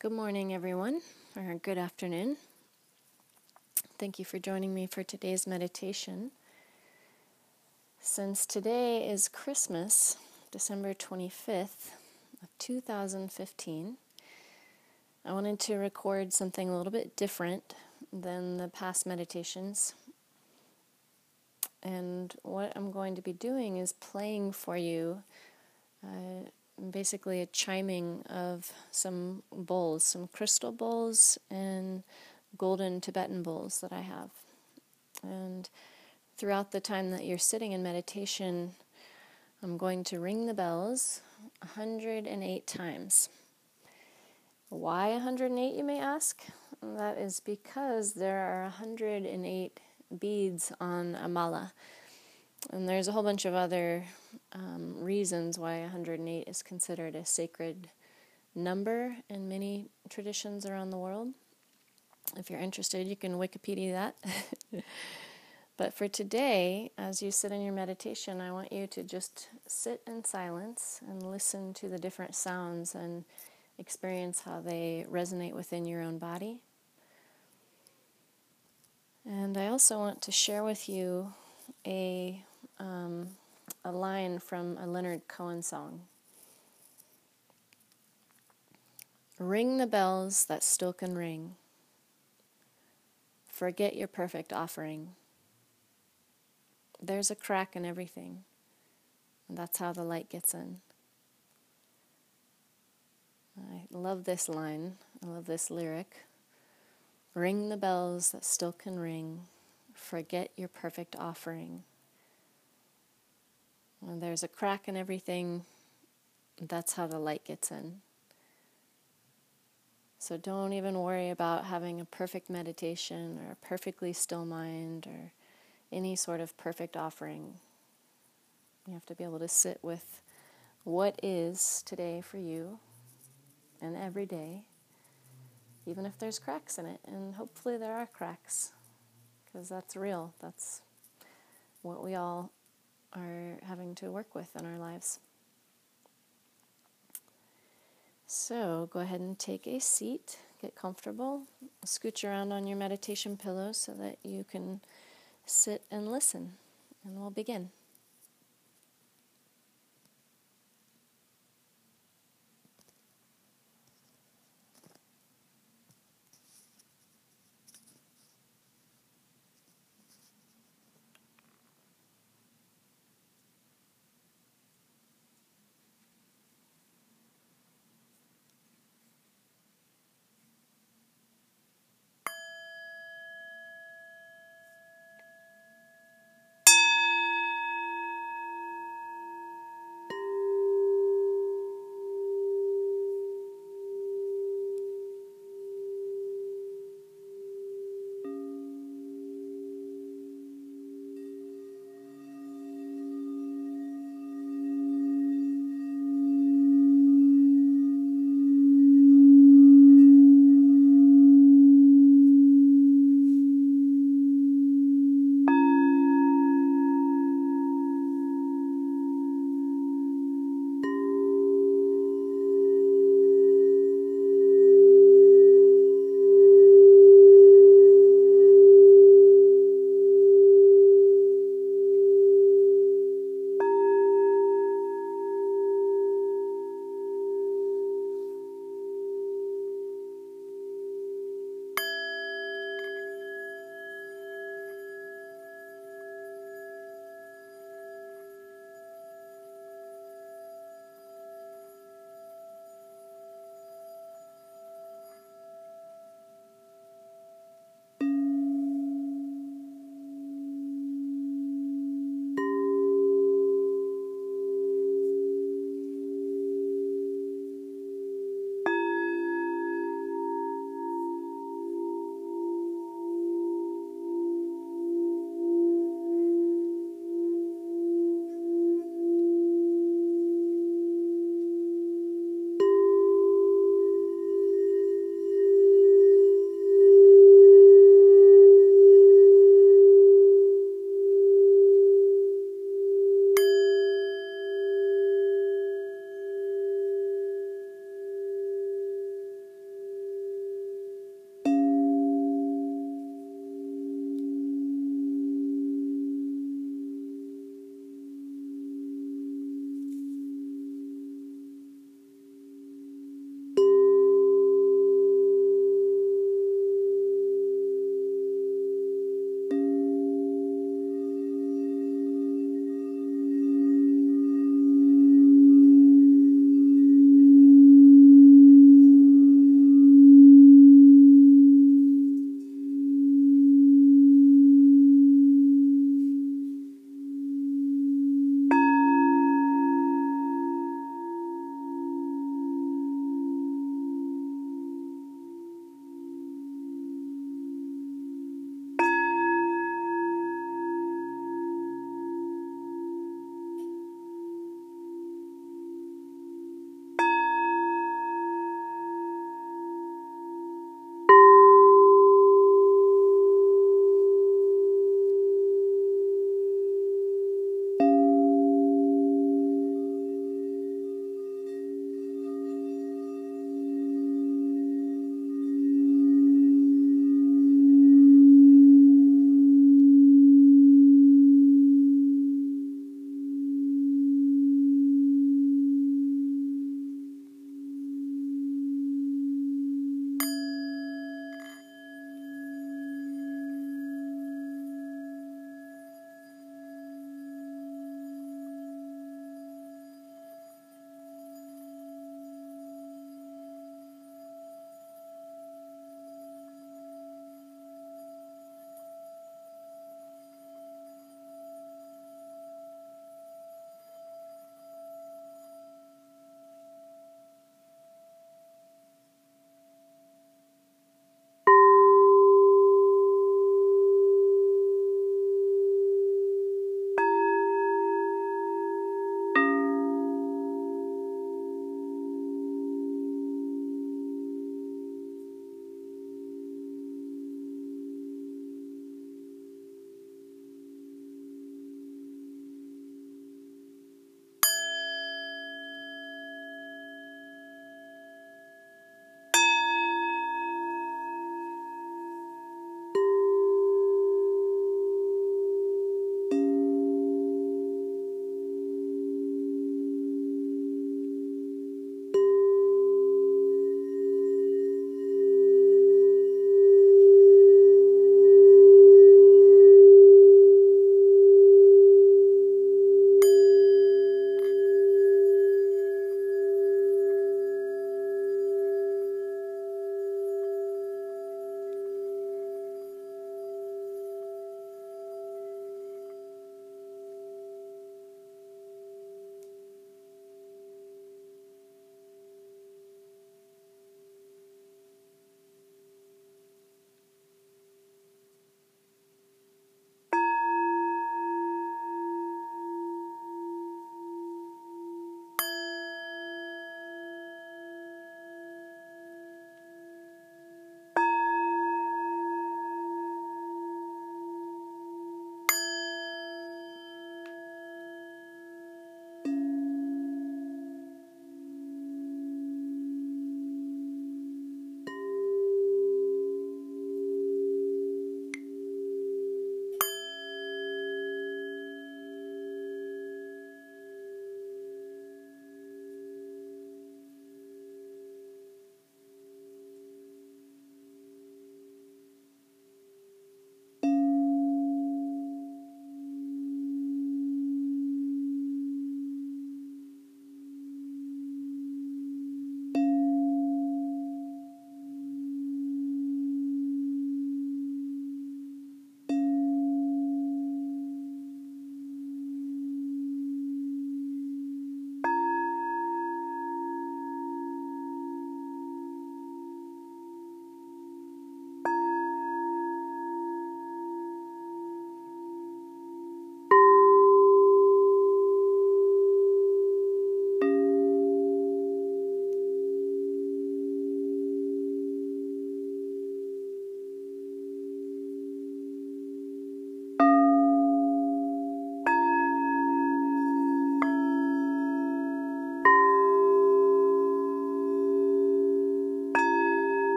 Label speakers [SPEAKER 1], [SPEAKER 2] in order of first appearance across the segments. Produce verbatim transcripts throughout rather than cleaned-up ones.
[SPEAKER 1] Good morning, everyone, or good afternoon. Thank you for joining me for today's meditation. Since today is Christmas, December twenty-fifth of two thousand fifteen, I wanted to record something a little bit different than the past meditations. And what I'm going to be doing is playing for you uh, basically a chiming of some bowls, some crystal bowls and golden Tibetan bowls that I have. And throughout the time that you're sitting in meditation, I'm going to ring the bells one hundred eight times. Why one hundred eight, you may ask? That is because there are one hundred eight beads on a mala. And there's a whole bunch of other um, reasons why one hundred eight is considered a sacred number in many traditions around the world. If you're interested, you can Wikipedia that. But for today, as you sit in your meditation, I want you to just sit in silence and listen to the different sounds and experience how they resonate within your own body. And I also want to share with you a um, a line from a Leonard Cohen song. Ring the bells that still can ring. Forget your perfect offering. There's a crack in everything, and that's how the light gets in. I love this line. I love this lyric. Ring the bells that still can ring. Forget your perfect offering. When there's a crack in everything, that's how the light gets in. So don't even worry about having a perfect meditation or a perfectly still mind or any sort of perfect offering. You have to be able to sit with what is today for you and every day, even if there's cracks in it. And hopefully there are cracks, because that's real. That's what we all are having to work with in our lives. So go ahead and take a seat, get comfortable, scooch around on your meditation pillow so that you can sit and listen, and we'll begin.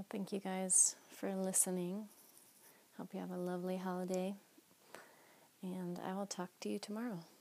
[SPEAKER 1] Well, thank you guys for listening. Hope you have a lovely holiday. And I will talk to you tomorrow.